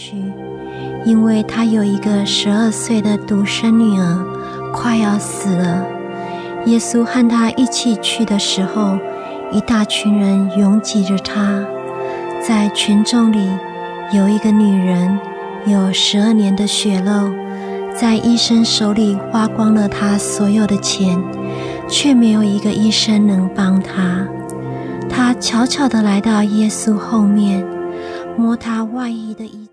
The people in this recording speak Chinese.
去，因为他有一个12岁的独生女儿快要死了。耶稣和他一起去的时候，一大群人拥挤着他，在群众里有一个女人有12年的血漏，在医生手里花光了她所有的钱，却没有一个医生能帮她。她悄悄地来到耶稣后面，摸他外衣的衣角。